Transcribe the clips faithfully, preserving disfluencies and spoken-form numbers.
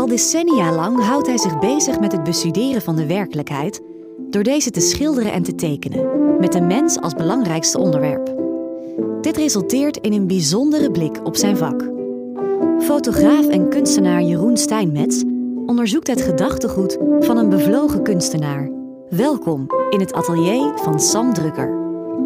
Al decennia lang houdt hij zich bezig met het bestuderen van de werkelijkheid door deze te schilderen en te tekenen, met de mens als belangrijkste onderwerp. Dit resulteert in een bijzondere blik op zijn vak. Fotograaf en kunstenaar Jeroen Steinmetz onderzoekt het gedachtegoed van een bevlogen kunstenaar. Welkom in het atelier van Sam Drucker.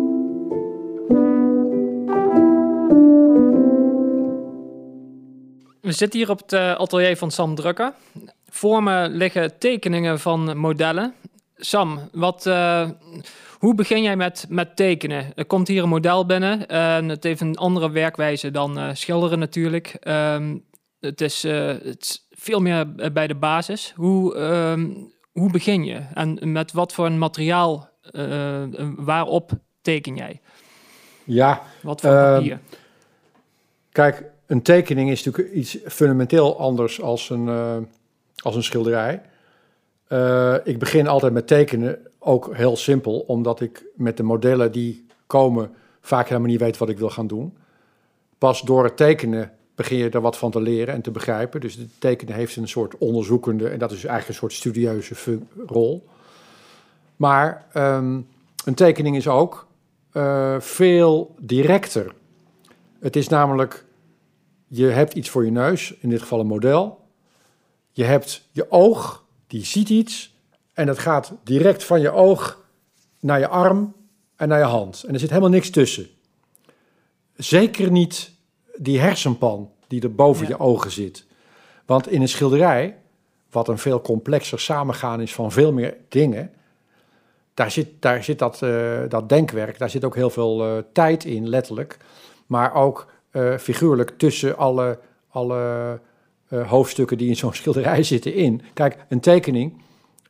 We zitten hier op het uh, atelier van Sam Drucker. Voor me liggen tekeningen van modellen. Sam, wat, uh, hoe begin jij met, met tekenen? Er komt hier een model binnen en het heeft een andere werkwijze dan uh, schilderen natuurlijk. Um, het, is, uh, het is veel meer bij de basis. Hoe, um, hoe begin je? En met wat voor een materiaal, uh, waarop teken jij? Ja. Wat voor uh, papier? Kijk, een tekening is natuurlijk iets fundamenteel anders als een, uh, als een schilderij. Uh, ik begin altijd met tekenen, ook heel simpel, omdat ik met de modellen die komen vaak helemaal niet weet wat ik wil gaan doen. Pas door het tekenen begin je er wat van te leren en te begrijpen. Dus het tekenen heeft een soort onderzoekende, en dat is eigenlijk een soort studieuze fun- rol. Maar um, een tekening is ook uh, veel directer. Het is namelijk, je hebt iets voor je neus, in dit geval een model. Je hebt je oog, die ziet iets en dat gaat direct van je oog naar je arm en naar je hand. En er zit helemaal niks tussen. Zeker niet die hersenpan die er boven ja. je ogen zit. Want in een schilderij, wat een veel complexer samengaan is van veel meer dingen, daar zit, daar zit dat, uh, dat denkwerk, daar zit ook heel veel uh, tijd in, letterlijk. Maar ook uh, figuurlijk tussen alle, alle uh, hoofdstukken die in zo'n schilderij zitten in. Kijk, een tekening,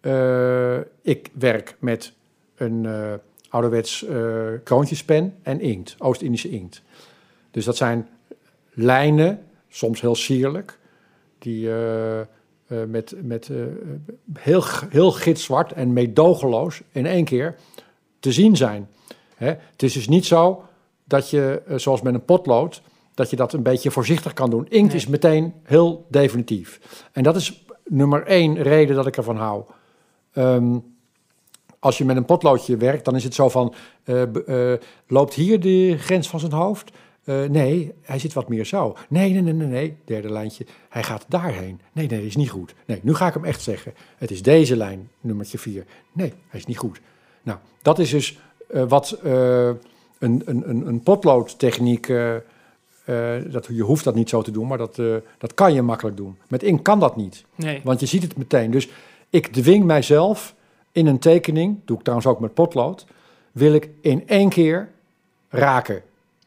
uh, ik werk met een uh, ouderwets uh, kroontjespen en inkt, Oost-Indische inkt. Dus dat zijn lijnen, soms heel sierlijk, die uh, uh, met, met uh, heel, heel gitzwart en meedogenloos in één keer te zien zijn. Hè? Het is dus niet zo dat je, uh, zoals met een potlood, dat je dat een beetje voorzichtig kan doen. Inkt nee. is meteen heel definitief. En dat is nummer één reden dat ik ervan hou. Um, als je met een potloodje werkt, dan is het zo van, uh, uh, loopt hier de grens van zijn hoofd? Uh, nee, hij zit wat meer zo. Nee, nee, nee, nee, nee, derde lijntje. Hij gaat daarheen. Nee, nee, dat is niet goed. Nee, nu ga ik hem echt zeggen. Het is deze lijn, nummertje vier. Nee, hij is niet goed. Nou, dat is dus uh, wat uh, een, een, een potloodtechniek, uh, uh, dat, je hoeft dat niet zo te doen, maar dat, uh, dat kan je makkelijk doen. Met inkt kan dat niet, nee. Want je ziet het meteen. Dus ik dwing mijzelf in een tekening, doe ik trouwens ook met potlood, wil ik in één keer raken.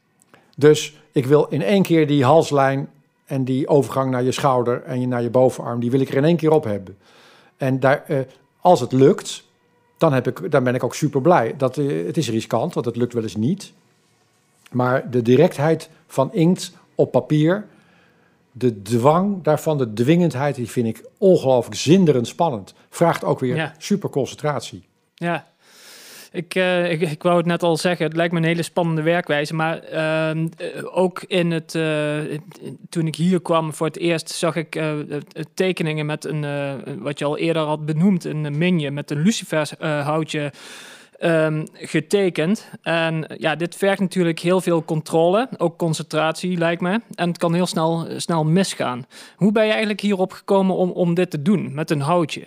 Dus ik wil in één keer die halslijn en die overgang naar je schouder en naar je bovenarm, die wil ik er in één keer op hebben. En daar, uh, als het lukt, dan, heb ik, dan ben ik ook super blij. Dat, uh, het is riskant, want het lukt wel eens niet. Maar de directheid van inkt op papier, de dwang daarvan, de dwingendheid, die vind ik ongelooflijk zinderend spannend. Vraagt ook weer ja. super concentratie. Ja. Ik, uh, ik, ik wou het net al zeggen, het lijkt me een hele spannende werkwijze. Maar uh, ook in het, uh, toen ik hier kwam voor het eerst, zag ik uh, tekeningen met een, uh, wat je al eerder had benoemd, een minje met een lucifershoutje uh, um, getekend. En ja, dit vergt natuurlijk heel veel controle, ook concentratie lijkt me. En het kan heel snel, snel misgaan. Hoe ben je eigenlijk hierop gekomen om, om dit te doen, met een houtje?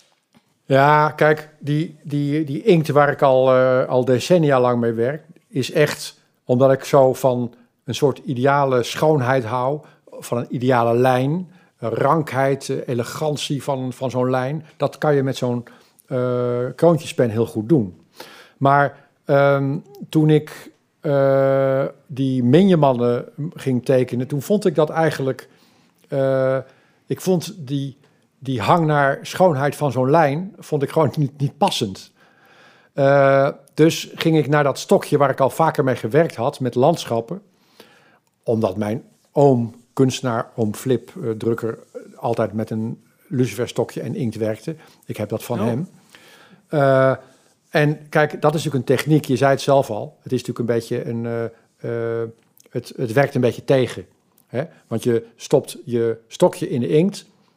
Ja, kijk, die, die, die inkt waar ik al, uh, al decennia lang mee werk, is echt omdat ik zo van een soort ideale schoonheid hou, van een ideale lijn, rankheid, uh, elegantie van, van zo'n lijn. Dat kan je met zo'n uh, kroontjespen heel goed doen. Maar um, toen ik uh, die minjemannen ging tekenen, toen vond ik dat eigenlijk, uh, ik vond die... Die hang naar schoonheid van zo'n lijn vond ik gewoon niet, niet passend. Uh, dus ging ik naar dat stokje waar ik al vaker mee gewerkt had, met landschappen. Omdat mijn oom, kunstenaar, oom Flip, uh, Drucker, altijd met een luciferstokje en inkt werkte. Ik heb dat van oh. hem. Uh, en kijk, dat is natuurlijk een techniek, je zei het zelf al. Het is natuurlijk een beetje een... Uh, uh, het, het werkt een beetje tegen. Hè? Want je stopt je stokje in de inkt.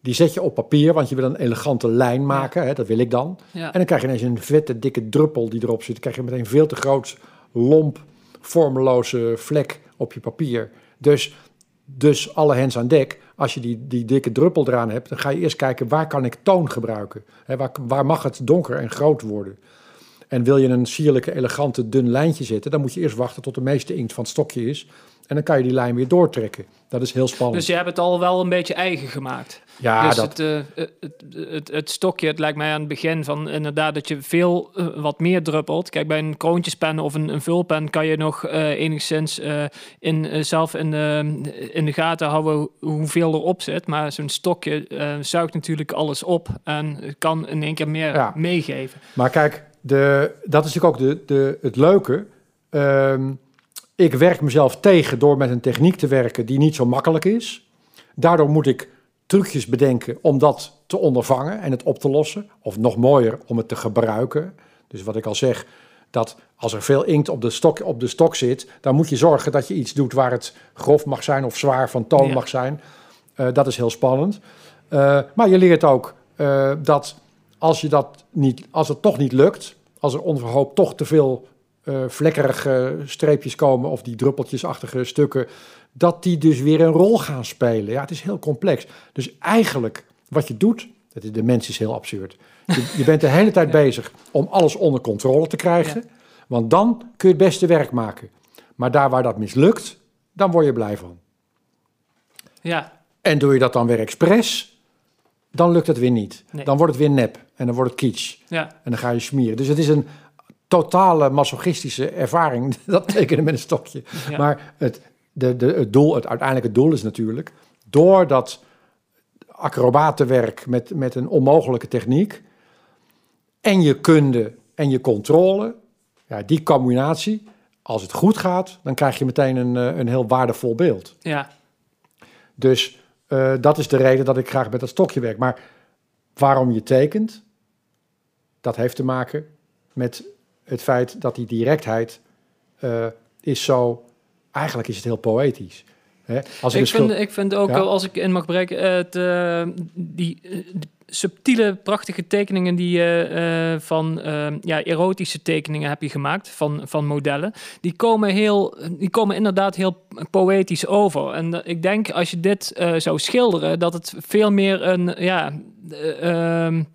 die zet je op papier, want je wil een elegante lijn maken. Ja. Hè, dat wil ik dan. Ja. En dan krijg je ineens een vette, dikke druppel die erop zit. Dan krijg je meteen veel te groot, lomp, vormeloze vlek op je papier. Dus, dus alle hens aan dek. Als je die, die dikke druppel eraan hebt, dan ga je eerst kijken, waar kan ik toon gebruiken? Hè, waar, waar mag het donker en groot worden? En wil je een sierlijke, elegante, dun lijntje zetten, dan moet je eerst wachten tot de meeste inkt van het stokje is. En dan kan je die lijn weer doortrekken. Dat is heel spannend. Dus je hebt het al wel een beetje eigen gemaakt. Ja, dus dat... het, uh, het, het, het, het stokje, het lijkt mij aan het begin van inderdaad dat je veel uh, wat meer druppelt. Kijk, bij een kroontjespen of een, een vulpen kan je nog uh, enigszins uh, in, uh, zelf in de, in de gaten houden hoeveel erop zit. Maar zo'n stokje uh, zuigt natuurlijk alles op en kan in één keer meer ja. meegeven. Maar kijk, de, dat is natuurlijk ook de, de, het leuke. Um, ik werk mezelf tegen door met een techniek te werken die niet zo makkelijk is. Daardoor moet ik trucjes bedenken om dat te ondervangen en het op te lossen. Of nog mooier, om het te gebruiken. Dus wat ik al zeg, dat als er veel inkt op de stok, op de stok zit, dan moet je zorgen dat je iets doet waar het grof mag zijn of zwaar van toon ja. mag zijn. Uh, dat is heel spannend. Uh, maar je leert ook uh, dat als, je dat niet, als het toch niet lukt, als er onverhoopt toch te veel uh, vlekkerige streepjes komen of die druppeltjesachtige stukken, dat die dus weer een rol gaan spelen. Ja, het is heel complex. Dus eigenlijk wat je doet, de mens is heel absurd. Je, je bent de hele tijd ja. bezig om alles onder controle te krijgen, ja. want dan kun je het beste werk maken. Maar daar waar dat mislukt, dan word je blij van. Ja. En doe je dat dan weer expres, dan lukt het weer niet. Nee. Dan wordt het weer nep en dan wordt het kitsch. Ja. En dan ga je smeren. Dus het is een totale masochistische ervaring, dat tekenen met een stokje. Ja. Maar het, de, de, het doel, het uiteindelijke doel is natuurlijk, door dat acrobatenwerk met, met een onmogelijke techniek en je kunde en je controle, ja, die combinatie, als het goed gaat, dan krijg je meteen een, een heel waardevol beeld. Ja. Dus uh, dat is de reden dat ik graag met dat stokje werk. Maar waarom je tekent, dat heeft te maken met het feit dat die directheid uh, is zo, eigenlijk is het heel poëtisch. Hè? Als ik, ik, vind, schil... ik vind ook, ja? als ik in mag breken, het, uh, die, uh, die subtiele, prachtige tekeningen die je uh, van uh, ja, erotische tekeningen heb je gemaakt, van, van modellen, die komen, heel, die komen inderdaad heel poëtisch over. En uh, ik denk, als je dit uh, zou schilderen, dat het veel meer een, ja, uh, uh,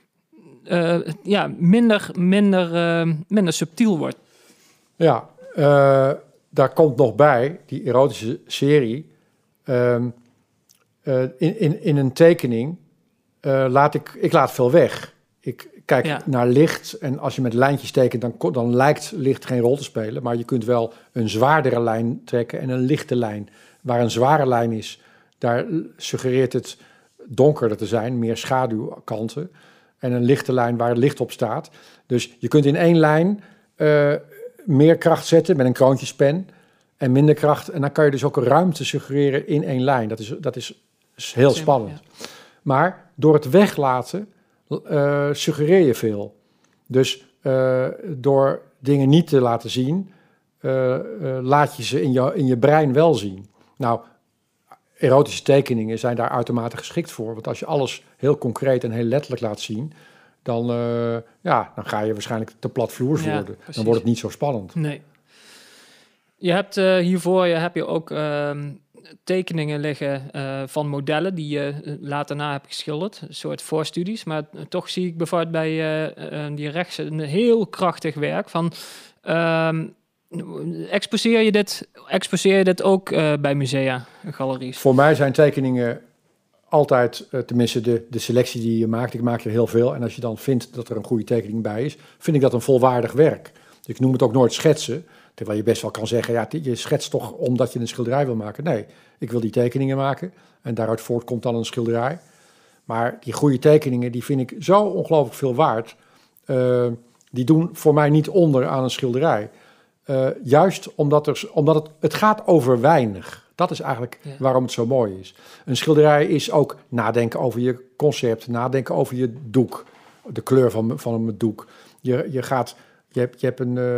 uh, ja minder, minder, uh, minder subtiel wordt. Ja, uh, daar komt nog bij, die erotische serie, um, uh, in, in, in een tekening uh, laat ik, ik laat veel weg. Ik kijk ja. naar licht en als je met lijntjes tekent, dan, dan lijkt licht geen rol te spelen, maar je kunt wel een zwaardere lijn trekken en een lichte lijn. Waar een zware lijn is, daar suggereert het donkerder te zijn, meer schaduwkanten. En een lichte lijn waar het licht op staat. Dus je kunt in één lijn uh, meer kracht zetten met een kroontjespen en minder kracht. En dan kan je dus ook een ruimte suggereren in één lijn. Dat is, dat is, is heel Sim, spannend. Ja. Maar door het weglaten uh, suggereer je veel. Dus uh, door dingen niet te laten zien, uh, uh, laat je ze in je, in je brein wel zien. Nou, erotische tekeningen zijn daar uitermate geschikt voor. Want als je alles heel concreet en heel letterlijk laat zien, dan, uh, ja, dan ga je waarschijnlijk te platvloers ja, worden. Precies. Dan wordt het niet zo spannend. Nee. Je hebt uh, hiervoor je heb je ook uh, tekeningen liggen uh, van modellen die je uh, later na hebt geschilderd. Een soort voorstudies. Maar uh, toch zie ik bijvoorbeeld bij uh, uh, die rechts een heel krachtig werk van... Uh, Exposeer je dit, exposeer je dit ook uh, bij musea en galeries? Voor mij zijn tekeningen altijd, uh, tenminste de, de selectie die je maakt, ik maak er heel veel. En als je dan vindt dat er een goede tekening bij is, vind ik dat een volwaardig werk. Dus ik noem het ook nooit schetsen. Terwijl je best wel kan zeggen, ja, je schetst toch omdat je een schilderij wil maken. Nee, ik wil die tekeningen maken en daaruit voortkomt dan een schilderij. Maar die goede tekeningen, die vind ik zo ongelooflijk veel waard. Uh, die doen voor mij niet onder aan een schilderij. Uh, juist omdat, er, omdat het, het gaat over weinig. Dat is eigenlijk ja. waarom het zo mooi is. Een schilderij is ook nadenken over je concept, nadenken over je doek, de kleur van, van het doek. Je, je, gaat, je, hebt, je hebt een, uh,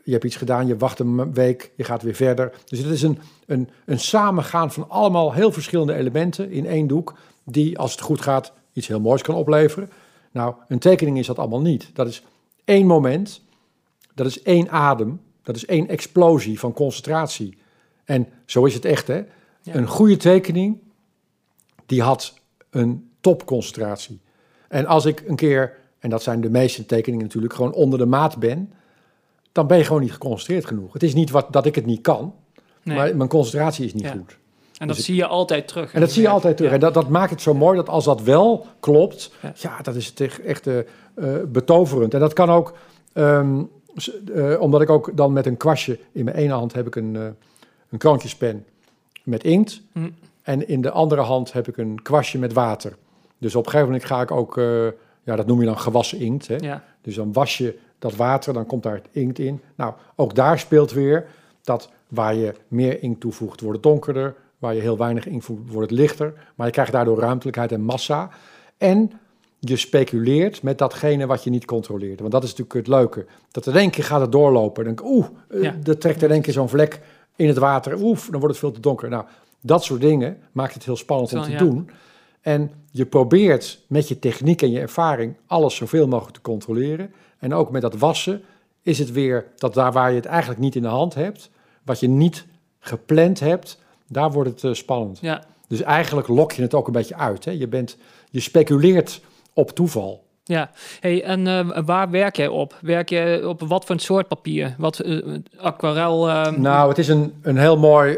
je hebt iets gedaan, je wacht een week, je gaat weer verder. Dus het is een, een, een samengaan van allemaal heel verschillende elementen in één doek, die, als het goed gaat, iets heel moois kan opleveren. Nou, een tekening is dat allemaal niet. Dat is één moment, dat is één adem, dat is één explosie van concentratie. En zo is het echt, hè. Ja. Een goede tekening, die had een topconcentratie. En als ik een keer, en dat zijn de meeste tekeningen natuurlijk, gewoon onder de maat ben, dan ben je gewoon niet geconcentreerd genoeg. Het is niet wat, dat ik het niet kan, nee. maar mijn concentratie is niet ja. goed. En dat dus zie je altijd terug. En dat zie je altijd terug. Ja. En dat, dat maakt het zo mooi dat als dat wel klopt, ja, ja dat is echt, echt uh, betoverend. En dat kan ook, um, uh, omdat ik ook dan met een kwastje, in mijn ene hand heb ik een, uh, een kroontjespen met inkt. Hm. En in de andere hand heb ik een kwastje met water. Dus op een gegeven moment ga ik ook, uh, ja, dat noem je dan gewassen inkt. Hè? Ja. Dus dan was je dat water, dan komt daar het inkt in. Nou, ook daar speelt weer dat waar je meer inkt toevoegt, wordt het donkerder. Waar je heel weinig inkt voegt, wordt het lichter. Maar je krijgt daardoor ruimtelijkheid en massa. En je speculeert met datgene wat je niet controleert. Want dat is natuurlijk het leuke. Dat in één keer gaat het doorlopen. Dan denk ik, oeh, ja. er trekt in één keer zo'n vlek in het water. Oeh, dan wordt het veel te donker. Nou, dat soort dingen maakt het heel spannend Zo, om te ja. doen. En je probeert met je techniek en je ervaring alles zoveel mogelijk te controleren. En ook met dat wassen is het weer dat daar waar je het eigenlijk niet in de hand hebt, wat je niet gepland hebt, daar wordt het uh, spannend. Ja. Dus eigenlijk lok je het ook een beetje uit. Hè? Je, bent, je speculeert op toeval. Ja, hey, en uh, waar werk jij op? Werk je op wat voor een soort papier? Wat uh, aquarel? Uh... Nou, het is een, een heel mooi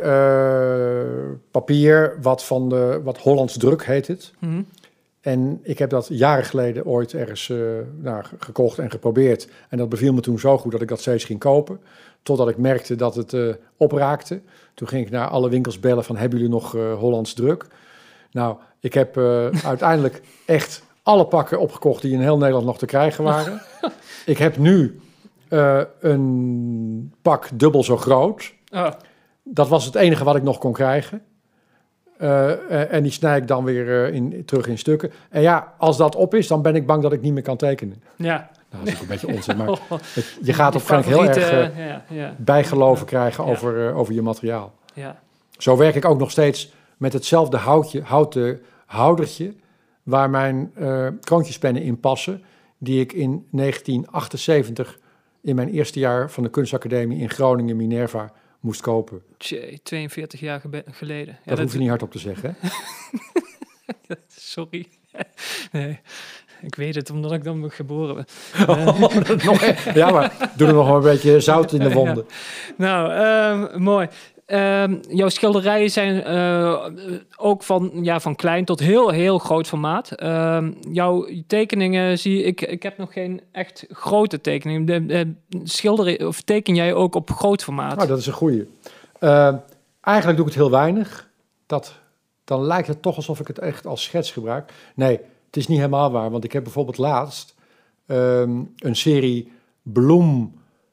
uh, papier, wat van de wat Hollands Druk heet het. Mm-hmm. En ik heb dat jaren geleden ooit ergens uh, nou, gekocht en geprobeerd. En dat beviel me toen zo goed dat ik dat steeds ging kopen. Totdat ik merkte dat het uh, opraakte. Toen ging ik naar alle winkels bellen van, hebben jullie nog uh, Hollands Druk? Nou, ik heb uh, uiteindelijk echt alle pakken opgekocht die in heel Nederland nog te krijgen waren. Ik heb nu uh, een pak dubbel zo groot. Oh. Dat was het enige wat ik nog kon krijgen. Uh, en die snij ik dan weer uh, in, terug in stukken. En ja, als dat op is, dan ben ik bang dat ik niet meer kan tekenen. Ja. Nou, dat is ook een beetje onzin, maar het, je gaat op een heel erg uh, ja, ja. bijgeloven ja. krijgen ja. Over, uh, over je materiaal. Ja. Zo werk ik ook nog steeds met hetzelfde houtje, houten houdertje, waar mijn uh, kroontjespennen in passen, die ik in negentien achtenzeventig in mijn eerste jaar van de kunstacademie in Groningen, Minerva, moest kopen. Tjee, tweeënveertig jaar gebe- geleden. Ja, dat, dat hoef je niet hardop te zeggen, hè? Sorry. Nee, ik weet het, omdat ik dan geboren ben. Oh, dat nog, ja, maar doe er nog een beetje zout in de wonden. Ja. Nou, uh, mooi. Uh, jouw schilderijen zijn uh, ook van, ja, van klein tot heel, heel groot formaat. Uh, jouw tekeningen zie ik, ik heb nog geen echt grote tekeningen. De, de, schilder of teken jij ook op groot formaat? Nou, dat is een goeie. Uh, eigenlijk doe ik het heel weinig. Dat, dan lijkt het toch alsof ik het echt als schets gebruik. Nee, het is niet helemaal waar, want ik heb bijvoorbeeld laatst um, een serie bloem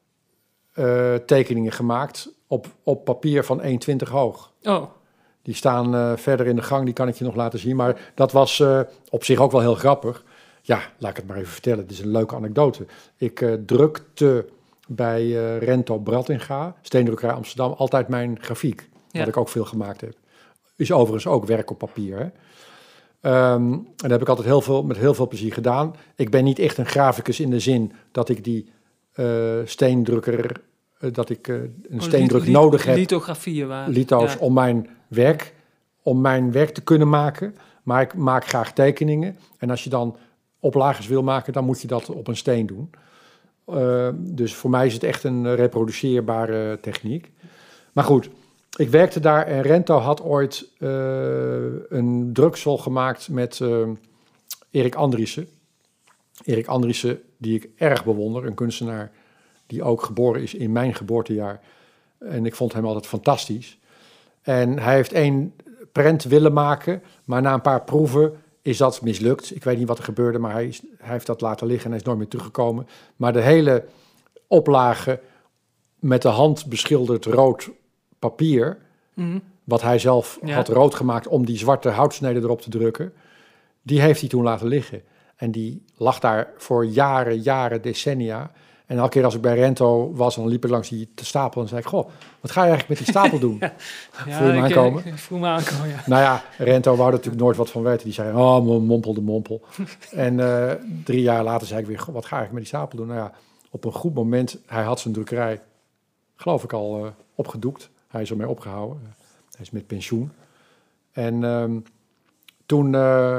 uh, tekeningen gemaakt op, op papier van één komma twintig hoog. Oh. Die staan uh, verder in de gang, die kan ik je nog laten zien. Maar dat was uh, op zich ook wel heel grappig. Ja, laat ik het maar even vertellen. Het is een leuke anekdote. Ik uh, drukte bij uh, Rento Brattinga, Steendrukkerij Amsterdam, altijd mijn grafiek. Ja. Wat ik ook veel gemaakt heb. Is overigens ook werk op papier, hè. Um, en dat heb ik altijd heel veel, met heel veel plezier gedaan. Ik ben niet echt een graficus in de zin dat ik die uh, steendrukker, uh, dat ik uh, een oh, steendruk li- li- nodig heb. Lithografieën waren. Litho's ja. om mijn werk, om mijn werk te kunnen maken. Maar ik maak graag tekeningen. En als je dan oplagers wil maken, dan moet je dat op een steen doen. Uh, dus voor mij is het echt een reproduceerbare techniek. Maar goed, ik werkte daar en Rento had ooit uh, een druksel gemaakt met uh, Erik Andriessen. Erik Andriessen, die ik erg bewonder, een kunstenaar die ook geboren is in mijn geboortejaar. En ik vond hem altijd fantastisch. En hij heeft één prent willen maken, maar na een paar proeven is dat mislukt. Ik weet niet wat er gebeurde, maar hij, is, hij heeft dat laten liggen en hij is nooit meer teruggekomen. Maar de hele oplage met de hand beschilderd rood papier, mm. wat hij zelf ja. had rood gemaakt om die zwarte houtsneden erop te drukken, die heeft hij toen laten liggen. En die lag daar voor jaren, jaren, decennia. En elke keer als ik bij Rento was, dan liep ik langs die stapel en zei ik, goh, wat ga je eigenlijk met die stapel doen? ja, Voel je me aankomen? Ik, ik voel me aankomen, ja. Nou ja, Rento wou er natuurlijk nooit wat van weten. Die zei, oh, mompel de mompel. en uh, drie jaar later zei ik weer, goh, wat ga ik met die stapel doen? Nou ja, op een goed moment, hij had zijn drukkerij, geloof ik al, uh, opgedoekt. Hij is ermee opgehouden. Uh, hij is met pensioen. En um, toen uh,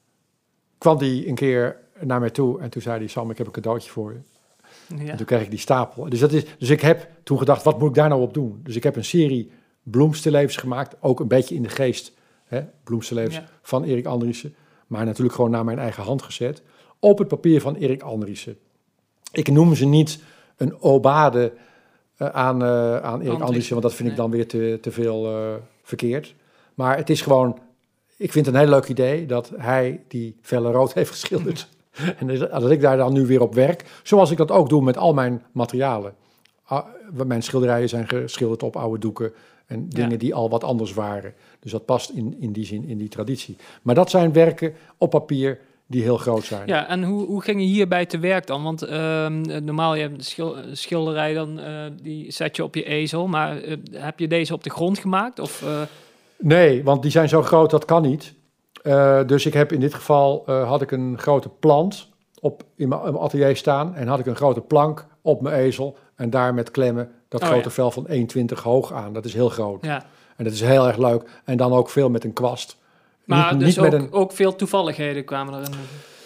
kwam hij een keer naar mij toe en toen zei hij, Sam, ik heb een cadeautje voor je. Ja. En toen kreeg ik die stapel. Dus, dat is, dus ik heb toen gedacht, wat moet ik daar nou op doen? Dus ik heb een serie bloemstillevens gemaakt, ook een beetje in de geest, hè, bloemstillevens ja. van Erik Andriessen, maar natuurlijk gewoon naar mijn eigen hand gezet, op het papier van Erik Andriessen. Ik noem ze niet een obade uh, aan, uh, aan Erik Andriessen, want dat vind nee. ik dan weer te, te veel uh, verkeerd. Maar het is gewoon, ik vind het een heel leuk idee dat hij die vellen rood heeft geschilderd. En dat ik daar dan nu weer op werk, zoals ik dat ook doe met al mijn materialen. Mijn schilderijen zijn geschilderd op oude doeken en dingen ja. die al wat anders waren. Dus dat past in, in die zin, in die traditie. Maar dat zijn werken op papier die heel groot zijn. Ja, en hoe, hoe ging je hierbij te werk dan? Want uh, normaal, je hebt een schil, schilderij, dan, uh, die zet je op je ezel. Maar uh, heb je deze op de grond gemaakt? Of, uh... Nee, want die zijn zo groot, dat kan niet. Uh, dus ik heb in dit geval, uh, had ik een grote plant op, in mijn atelier staan en had ik een grote plank op mijn ezel en daar met klemmen dat oh, grote ja. vel van één komma twintig hoog aan. Dat is heel groot. Ja. En dat is heel erg leuk. En dan ook veel met een kwast. Maar niet, dus niet ook, met een... ook veel toevalligheden kwamen erin?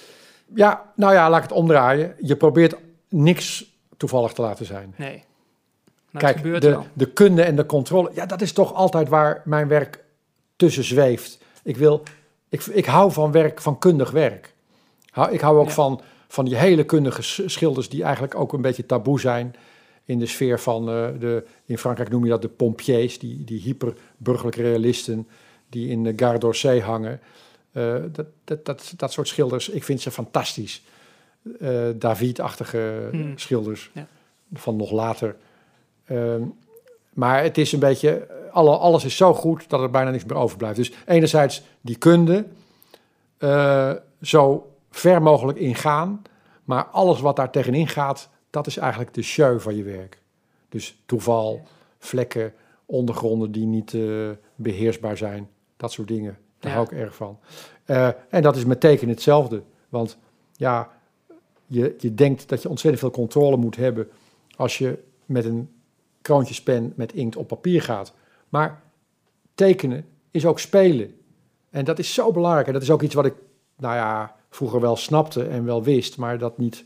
Ja, nou ja, laat ik het omdraaien. Je probeert niks toevallig te laten zijn. Nee. Maar Kijk, het gebeurt de, wel. de kunde en de controle, ja, dat is toch altijd waar mijn werk tussen zweeft. Ik wil... Ik, ik hou van werk, van kundig werk. Ik hou ook ja. van, van die hele kundige schilders die eigenlijk ook een beetje taboe zijn in de sfeer van uh, de, in Frankrijk noem je dat de pompiers, die, die hyperburgerlijke realisten die in de Gare d'Orsay hangen. Uh, dat, dat, dat, dat soort schilders, ik vind ze fantastisch. Uh, David-achtige hmm. schilders ja. van nog later. Uh, maar het is een beetje... Alle, alles is zo goed dat er bijna niks meer overblijft. Dus enerzijds die kunde, uh, zo ver mogelijk ingaan, maar alles wat daar tegenin gaat, dat is eigenlijk de show van je werk. Dus toeval, vlekken, ondergronden die niet uh, beheersbaar zijn, dat soort dingen. Daar ja. hou ik erg van. Uh, en dat is met tekenen hetzelfde. Want ja, je, je denkt dat je ontzettend veel controle moet hebben als je met een kroontjespen met inkt op papier gaat. Maar tekenen is ook spelen. En dat is zo belangrijk. En dat is ook iets wat ik, nou ja, vroeger wel snapte en wel wist, maar dat niet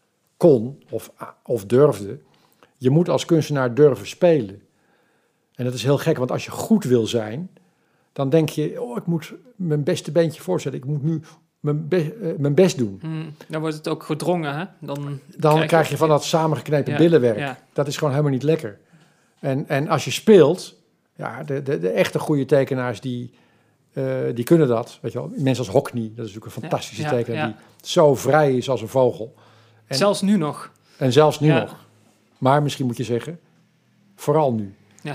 kon of, of durfde. Je moet als kunstenaar durven spelen. En dat is heel gek, want als je goed wil zijn, dan denk je, oh, ik moet mijn beste beentje voorzetten. Ik moet nu mijn, be- uh, mijn best doen. Hmm, dan wordt het ook gedrongen, hè? Dan, dan krijg, krijg je van dat samengeknepen ja, billenwerk. Ja. Dat is gewoon helemaal niet lekker. En, en als je speelt... Ja, de, de, de echte goede tekenaars, die, uh, die kunnen dat. Weet je wel. Mensen als Hockney, dat is natuurlijk een fantastische ja, ja, tekenaar... Ja. die zo vrij is als een vogel. En, zelfs nu nog. En zelfs nu ja. nog. Maar misschien moet je zeggen, vooral nu. Ja.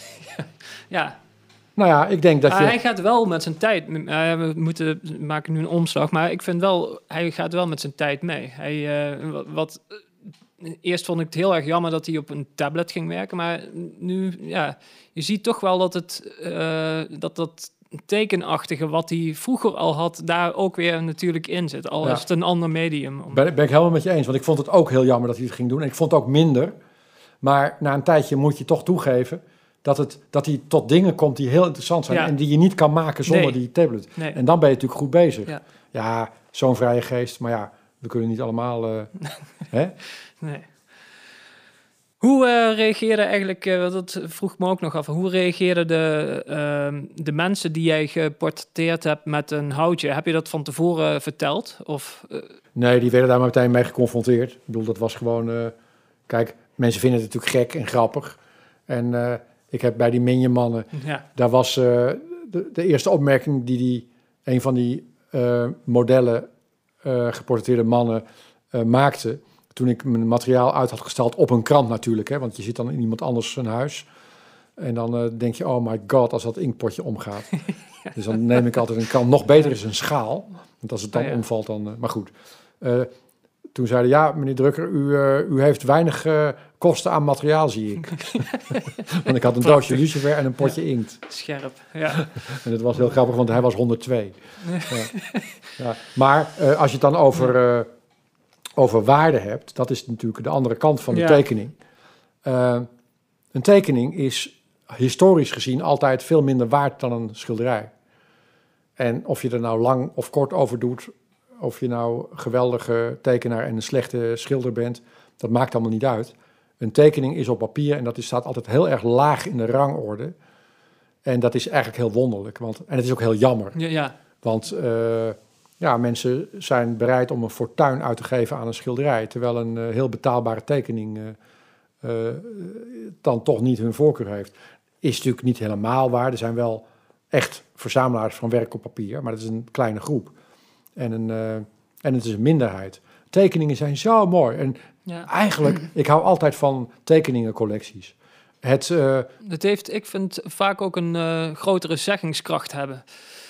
ja. Nou ja, ik denk dat maar je... Hij gaat wel met zijn tijd... Uh, we moeten maken nu een omslag, maar ik vind wel... Hij gaat wel met zijn tijd mee. Hij, uh, wat... Eerst vond ik het heel erg jammer dat hij op een tablet ging werken, maar nu, ja, je ziet toch wel dat het, uh, dat dat tekenachtige wat hij vroeger al had, daar ook weer natuurlijk in zit. Al ja. is het een ander medium. Om... Ben, ben ik helemaal met je eens, want ik vond het ook heel jammer dat hij het ging doen. En ik vond het ook minder, maar na een tijdje moet je toch toegeven dat, het, dat hij tot dingen komt die heel interessant zijn ja. en die je niet kan maken zonder nee. die tablet. Nee. En dan ben je natuurlijk goed bezig. Ja, ja zo'n vrije geest, maar ja, we kunnen niet allemaal... Uh, hè? Nee. Hoe uh, reageerde eigenlijk, uh, dat vroeg me ook nog af, hoe reageerden de, uh, de mensen die jij geportretteerd hebt met een houtje? Heb je dat van tevoren verteld? Of, uh... Nee, die werden daar maar meteen mee geconfronteerd. Ik bedoel, dat was gewoon... Uh, kijk, mensen vinden het natuurlijk gek en grappig. En uh, ik heb bij die Minjemannen, ja. daar was uh, de, de eerste opmerking die, die een van die uh, modellen, uh, geportretteerde mannen, uh, maakte... Toen ik mijn materiaal uit had gestald op een krant natuurlijk, hè, want je zit dan in iemand anders zijn huis. En dan uh, denk je, oh my god, als dat inkpotje omgaat. ja. Dus dan neem ik altijd een krant. Nog beter is een schaal, want als het dan oh, ja. omvalt, dan... Uh, maar goed. Uh, toen zeiden ja, meneer Drucker, u, uh, u heeft weinig uh, kosten aan materiaal, zie ik. Want ik had een doosje lucifer en een potje ja. inkt. Scherp, ja. En dat was heel grappig, want hij was honderdtwee. ja. Ja. Maar uh, als je het dan over, uh, over waarde hebt, dat is natuurlijk de andere kant van de ja. tekening. Uh, een tekening is historisch gezien altijd veel minder waard dan een schilderij. En of je er nou lang of kort over doet, of je nou een geweldige tekenaar en een slechte schilder bent, dat maakt allemaal niet uit. Een tekening is op papier en dat is, staat altijd heel erg laag in de rangorde. En dat is eigenlijk heel wonderlijk. Want, en het is ook heel jammer. Ja, ja. Want uh, ja, mensen zijn bereid om een fortuin uit te geven aan een schilderij, terwijl een uh, heel betaalbare tekening uh, uh, dan toch niet hun voorkeur heeft. Is natuurlijk niet helemaal waar. Er zijn wel echt verzamelaars van werk op papier, maar dat is een kleine groep. En, een, uh, en het is een minderheid. Tekeningen zijn zo mooi. En ja. eigenlijk, ik hou altijd van tekeningencollecties. Het, uh, het heeft, ik vind, vaak ook een uh, grotere zeggingskracht hebben.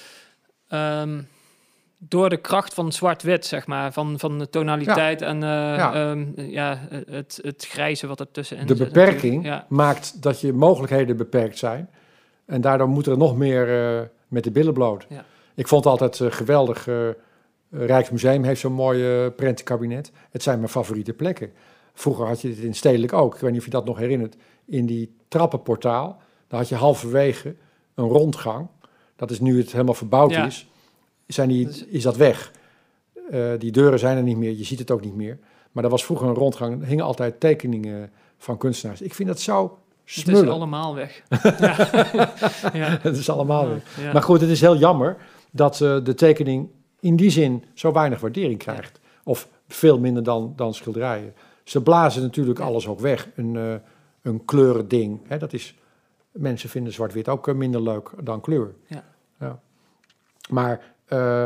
Um, door de kracht van zwart-wit, zeg maar, van, van de tonaliteit ja. en uh, ja. Um, ja, het, het grijze wat er tussenin de zit. De beperking ja. maakt dat je mogelijkheden beperkt zijn. En daardoor moet er nog meer uh, met de billen bloot. Ja. Ik vond het altijd uh, geweldig. Uh, Rijksmuseum heeft zo'n mooi uh, prentenkabinet. Het zijn mijn favoriete plekken. Vroeger had je dit in Stedelijk ook. Ik weet niet of je dat nog herinnert. In die trappenportaal, daar had je halverwege een rondgang. Dat is nu het helemaal verbouwd ja. is. Zijn die, dus, is dat weg. Uh, die deuren zijn er niet meer. Je ziet het ook niet meer. Maar dat was vroeger een rondgang. Er hingen altijd tekeningen van kunstenaars. Ik vind dat zo smullen. Het is allemaal weg. ja. ja. Het is allemaal ja. weg. Ja. Maar goed, het is heel jammer dat uh, de tekening in die zin zo weinig waardering krijgt. Ja. Of veel minder dan, dan schilderijen. Ze blazen natuurlijk ja. alles ook weg. Een, uh, een kleurending. Hè, dat is, mensen vinden zwart-wit ook minder leuk dan kleur. Ja. Ja. Maar uh,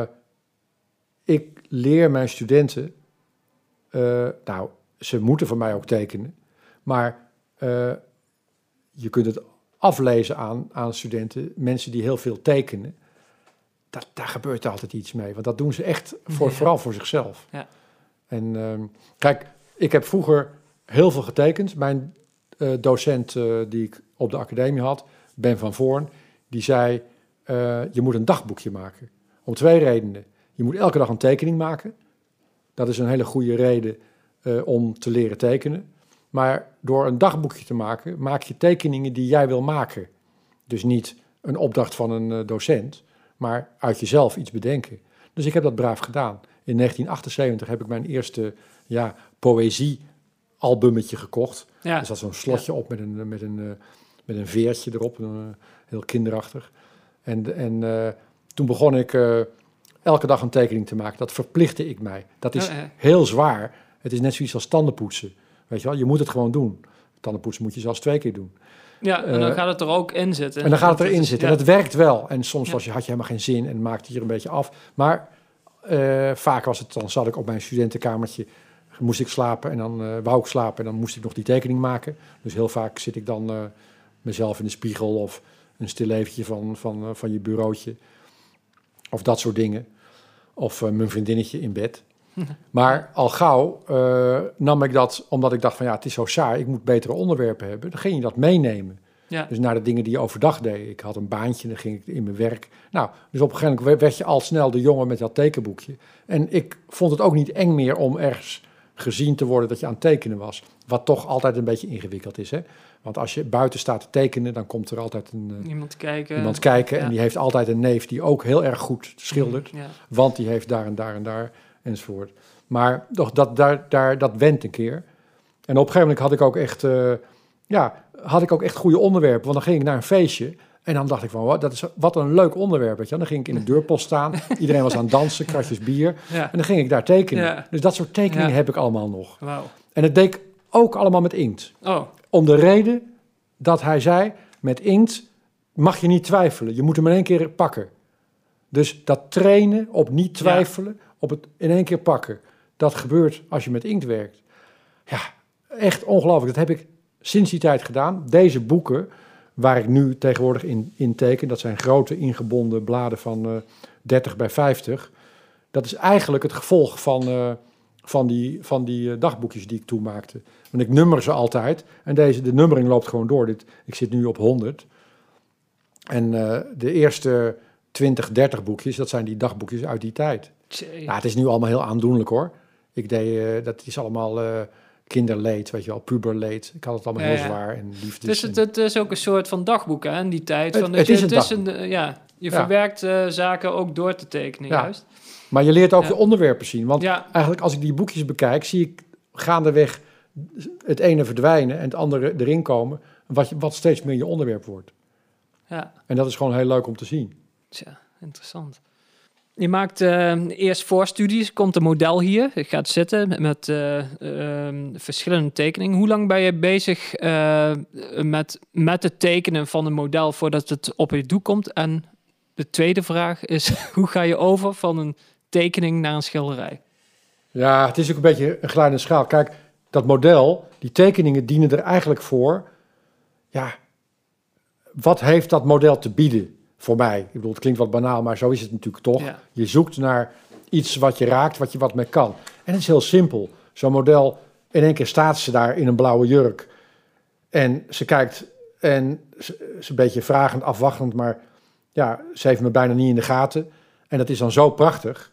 ik leer mijn studenten... Uh, nou, ze moeten van mij ook tekenen. Maar uh, je kunt het aflezen aan, aan studenten. Mensen die heel veel tekenen. Dat, daar gebeurt altijd iets mee. Want dat doen ze echt voor, ja. vooral voor zichzelf. Ja. En uh, kijk, ik heb vroeger heel veel getekend. Mijn uh, docent uh, die ik op de academie had, Ben van Voorn, die zei, uh, je moet een dagboekje maken. Om twee redenen. Je moet elke dag een tekening maken. Dat is een hele goede reden uh, om te leren tekenen. Maar door een dagboekje te maken, maak je tekeningen die jij wil maken. Dus niet een opdracht van een uh, docent, maar uit jezelf iets bedenken. Dus ik heb dat braaf gedaan. In negentien achtenzeventig heb ik mijn eerste ja, poëzie-albummetje gekocht. Ja. Er zat zo'n slotje ja. op met een, met, een, uh, met een veertje erop, een, uh, heel kinderachtig. En, en uh, toen begon ik uh, elke dag een tekening te maken. Dat verplichtte ik mij. Dat is oh, ja. heel zwaar. Het is net zoiets als tandenpoetsen. Weet je wel, je moet het gewoon doen. Tandenpoetsen moet je zelfs twee keer doen. Ja, en dan uh, gaat het er ook in zitten. En dan gaat het erin zitten. Ja. En het werkt wel. En soms ja. was je, had je helemaal geen zin en maakte je er een beetje af. Maar uh, vaak was het, dan zat ik op mijn studentenkamertje, moest ik slapen en dan uh, wou ik slapen en dan moest ik nog die tekening maken. Dus heel vaak zit ik dan uh, mezelf in de spiegel of een stilleventje van, van, uh, van je bureautje. Of dat soort dingen. Of uh, mijn vriendinnetje in bed. Maar al gauw uh, nam ik dat, omdat ik dacht van ja, het is zo saai, ik moet betere onderwerpen hebben. Dan ging je dat meenemen. Ja. Dus naar de dingen die je overdag deed. Ik had een baantje, dan ging ik in mijn werk. Nou, dus op een gegeven moment werd je al snel de jongen met dat tekenboekje. En ik vond het ook niet eng meer om ergens gezien te worden dat je aan het tekenen was. Wat toch altijd een beetje ingewikkeld is, hè? Want als je buiten staat te tekenen, dan komt er altijd een, uh, iemand kijken. Iemand kijken ja. En die heeft altijd een neef die ook heel erg goed schildert. Ja. Want die heeft daar en daar en daar enzovoort. Maar toch, dat, daar, daar, dat went een keer. En op een gegeven moment had ik ook echt, uh, ja, had ik ook echt goede onderwerpen. Want dan ging ik naar een feestje en dan dacht ik van, wat, dat is, wat een leuk onderwerp. Weet je? Dan ging ik in de deurpost staan. Iedereen was aan het dansen, kratjes bier. Ja. En dan ging ik daar tekenen. Ja. Dus dat soort tekeningen ja. heb ik allemaal nog. Wow. En dat deed ik ook allemaal met inkt. Oh. Om de reden dat hij zei, met inkt mag je niet twijfelen. Je moet hem in één keer pakken. Dus dat trainen op niet twijfelen, ja. op het in één keer pakken. Dat gebeurt als je met inkt werkt. Ja, echt ongelooflijk. Dat heb ik sinds die tijd gedaan. Deze boeken, waar ik nu tegenwoordig in, in teken, dat zijn grote ingebonden bladen van uh, dertig bij vijftig. Dat is eigenlijk het gevolg van, uh, van die, van die uh, dagboekjes die ik toen maakte. Want ik nummer ze altijd. En deze, de nummering loopt gewoon door. Dit, ik zit nu op honderd. En uh, de eerste twintig, dertig boekjes, dat zijn die dagboekjes uit die tijd. Nou, het is nu allemaal heel aandoenlijk hoor. Ik deed, uh, dat is allemaal uh, kinderleed, weet je wel, puberleed. Ik had het allemaal ja, heel ja. zwaar en liefdes. Dus het, en... het is ook een soort van dagboek hè, in die tijd. Het, van, het je, is een het dagboek. Is een, uh, ja, je ja. verwerkt uh, zaken ook door te tekenen, ja. juist. Maar je leert ook ja. de onderwerpen zien. Want ja. eigenlijk als ik die boekjes bekijk, zie ik gaandeweg het ene verdwijnen en het andere erin komen, wat, je, wat steeds meer je onderwerp wordt. Ja. En dat is gewoon heel leuk om te zien. Tja, interessant. Je maakt uh, eerst voorstudies, komt een model hier. Je gaat zitten met uh, uh, verschillende tekeningen. Hoe lang ben je bezig uh, met, met het tekenen van een model voordat het op je doek komt? En de tweede vraag is, hoe ga je over van een tekening naar een schilderij? Ja, het is ook een beetje een glijdende schaal. Kijk, dat model, die tekeningen dienen er eigenlijk voor. Ja, wat heeft dat model te bieden? Voor mij. Ik bedoel, het klinkt wat banaal, maar zo is het natuurlijk toch. Ja. Je zoekt naar iets wat je raakt, wat je wat mee kan. En het is heel simpel. Zo'n model, in één keer staat ze daar in een blauwe jurk. En ze kijkt en ze is een beetje vragend, afwachtend, maar ja, ze heeft me bijna niet in de gaten. En dat is dan zo prachtig,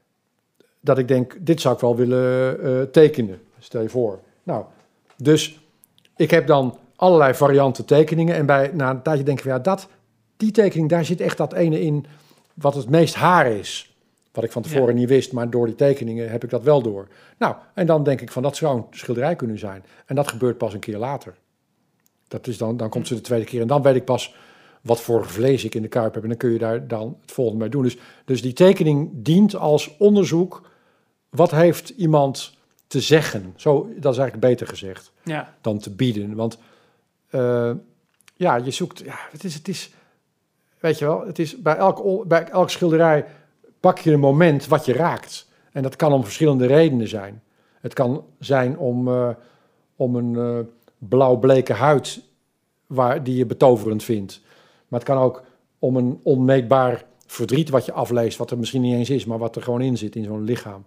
dat ik denk, dit zou ik wel willen uh, tekenen. Stel je voor. Nou, dus ik heb dan allerlei varianten tekeningen. En bij, na een tijdje denk ik, ja, dat... Die tekening, daar zit echt dat ene in wat het meest haar is. Wat ik van tevoren ja. niet wist, maar door die tekeningen heb ik dat wel door. Nou, en dan denk ik van, dat zou een schilderij kunnen zijn. En dat gebeurt pas een keer later. Dat is dan, dan komt ze de tweede keer en dan weet ik pas wat voor vlees ik in de kuip heb. En dan kun je daar dan het volgende mee doen. Dus, dus die tekening dient als onderzoek. Wat heeft iemand te zeggen? Zo, dat is eigenlijk beter gezegd ja. dan te bieden. Want uh, ja, je zoekt... Ja, het is... Het is Weet je wel, het is bij elk, bij elk schilderij pak je een moment wat je raakt. En dat kan om verschillende redenen zijn. Het kan zijn om, uh, om een uh, blauw-bleke huid waar, die je betoverend vindt. Maar het kan ook om een onmeetbaar verdriet wat je afleest, wat er misschien niet eens is, maar wat er gewoon in zit in zo'n lichaam.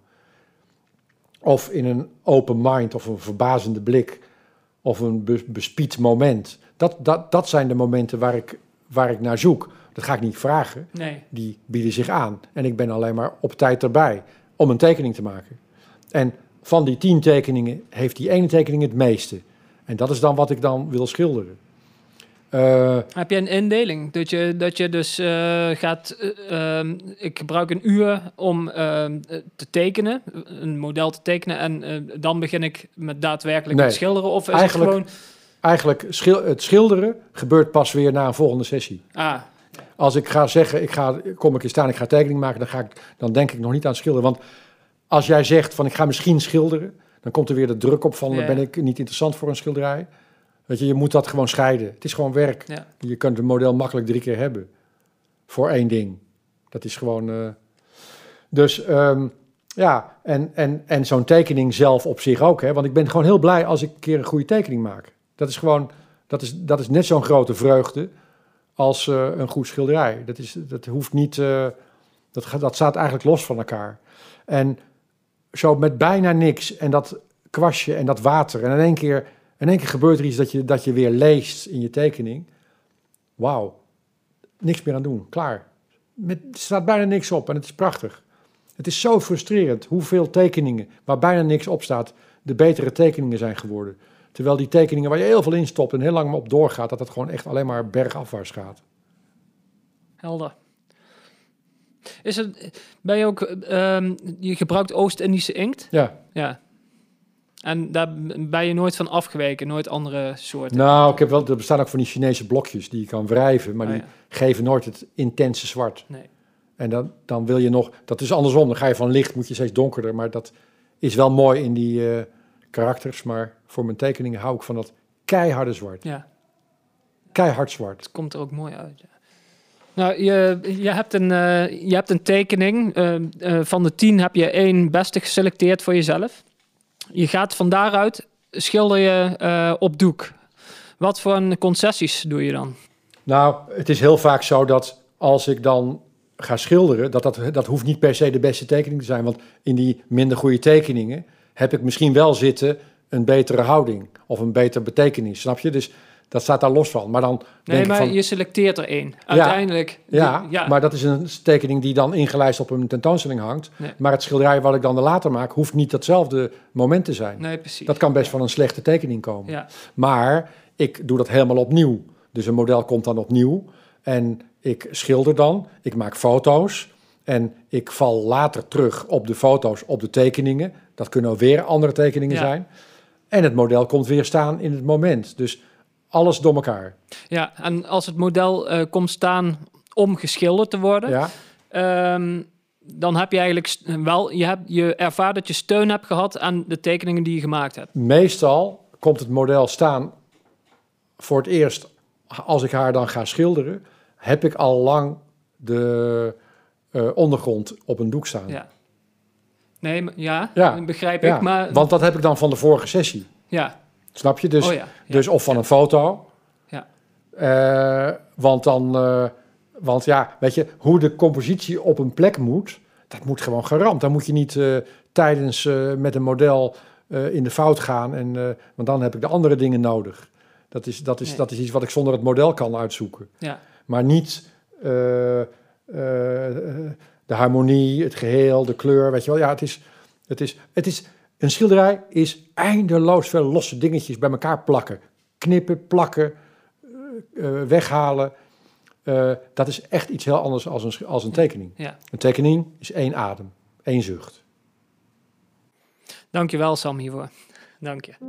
Of in een open mind of een verbazende blik of een be, bespied moment. Dat, dat, dat zijn de momenten waar ik, waar ik naar zoek. Dat ga ik niet vragen. Nee. Die bieden zich aan. En ik ben alleen maar op tijd erbij om een tekening te maken. En van die tien tekeningen heeft die ene tekening het meeste. En dat is dan wat ik dan wil schilderen. Uh, Heb je een indeling? Dat je, dat je dus uh, gaat... Uh, uh, ik gebruik een uur om uh, te tekenen. Een model te tekenen. En uh, dan begin ik met daadwerkelijk nee, het schilderen. Of is eigenlijk, het gewoon... Eigenlijk, schil, het schilderen gebeurt pas weer na een volgende sessie. Ah. Als ik ga zeggen, ik ga, kom ik hier staan, ik ga tekening maken, dan, ga ik, dan denk ik nog niet aan schilderen. Want als jij zegt van ik ga misschien schilderen, dan komt er weer de druk op van, ja. Dan ben ik niet interessant voor een schilderij. Weet je, je moet dat gewoon scheiden. Het is gewoon werk. Ja. Je kunt het model makkelijk drie keer hebben. Voor één ding. Dat is gewoon... Uh... Dus um, ja, en, en, en zo'n tekening zelf op zich ook. Hè? Want ik ben gewoon heel blij als ik een keer een goede tekening maak. Dat is gewoon... Dat is, dat is net zo'n grote vreugde als uh, een goed schilderij. Dat, is, dat hoeft niet... Uh, dat, gaat, dat staat eigenlijk los van elkaar. En zo met bijna niks. En dat kwastje en dat water. En in één keer... In één keer gebeurt er iets dat je, dat je weer leest in je tekening. Wauw, niks meer aan doen, klaar. Met, er staat bijna niks op en het is prachtig. Het is zo frustrerend hoeveel tekeningen waar bijna niks op staat, de betere tekeningen zijn geworden. Terwijl die tekeningen waar je heel veel in stopt en heel lang op doorgaat, dat het gewoon echt alleen maar bergafwaarts gaat. Helder. Is het, ben je ook, um, je gebruikt Oost-Indische inkt? Ja. Ja. En daar ben je nooit van afgeweken, nooit andere soorten? Nou, ik heb wel, er bestaan ook van die Chinese blokjes die je kan wrijven, maar oh, die ja. geven nooit het intense zwart. Nee. En dan, dan wil je nog, dat is andersom, dan ga je van licht, moet je steeds donkerder, maar dat is wel mooi in die uh, karakters, maar voor mijn tekeningen hou ik van dat keiharde zwart. Ja. Keihard zwart. Het komt er ook mooi uit, ja. Nou, je, je, hebt een, uh, je hebt een tekening, uh, uh, van de tien heb je één beste geselecteerd voor jezelf. Je gaat van daaruit, schilder je uh, op doek. Wat voor concessies doe je dan? Nou, het is heel vaak zo dat als ik dan ga schilderen, dat, dat, dat hoeft niet per se de beste tekening te zijn. Want in die minder goede tekeningen heb ik misschien wel zitten een betere houding of een betere betekenis, snap je? Dus dat staat daar los van. Maar dan Nee, denk maar ik van, je selecteert er één. Uiteindelijk... ja, die- ja, maar dat is een tekening die dan ingelijst op een tentoonstelling hangt. Nee. Maar het schilderij wat ik dan later maak, hoeft niet datzelfde moment te zijn. nee, precies. Dat kan best van een slechte tekening komen. Ja, Maar ik doe dat helemaal opnieuw. Dus een model komt dan opnieuw. En ik schilder dan. Ik maak foto's. En ik val later terug op de foto's, op de tekeningen. Dat kunnen weer andere tekeningen Ja. zijn. En het model komt weer staan in het moment. Dus alles door elkaar. ja, en als het model eh, komt staan om geschilderd te worden... Ja, Ehm, dan heb je eigenlijk st- wel, je, hebt, je ervaart dat je steun hebt gehad aan de tekeningen die je gemaakt hebt. meestal komt het model staan voor het eerst. Als ik haar dan ga schilderen, heb ik al lang de eh, ondergrond op een doek staan. Ja. Nee, maar- ja, Ja, dat begrijp Ja, ik, maar... want dat heb ik dan van de vorige sessie. ja, Snap je? Dus, oh ja. ja. dus of van een foto. Ja. Eh, want dan, eh, want ja, weet je, hoe de compositie op een plek moet, dat moet gewoon geramd. Dan moet je niet eh, tijdens eh, met een model eh, in de fout gaan. En, eh, want dan heb ik de andere dingen nodig. Dat is, dat, is, Nee. dat is iets wat ik zonder het model kan uitzoeken. Ja. Maar niet eh, eh, de harmonie, het geheel, de kleur. Weet je wel, ja, het is, het is, het is, een schilderij is eindeloos veel losse dingetjes bij elkaar plakken. Knippen, plakken, uh, weghalen. Uh, dat is echt iets heel anders als een, als een tekening. Ja. Een tekening is één adem, één zucht. Dankjewel Sam hiervoor. Dank je.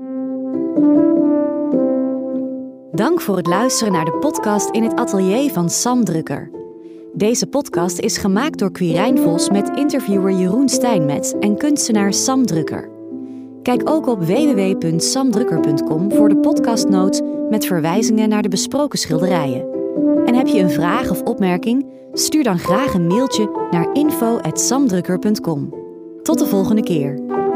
Dank voor het luisteren naar de podcast in het atelier van Sam Drucker. Deze podcast is gemaakt door Quirijn Vos met interviewer Jeroen Steinmetz en kunstenaar Sam Drucker. Kijk ook op w w w punt sam drucker punt com voor de podcastnotes met verwijzingen naar de besproken schilderijen. En heb je een vraag of opmerking? Stuur dan graag een mailtje naar info at sam drucker punt com. Tot de volgende keer.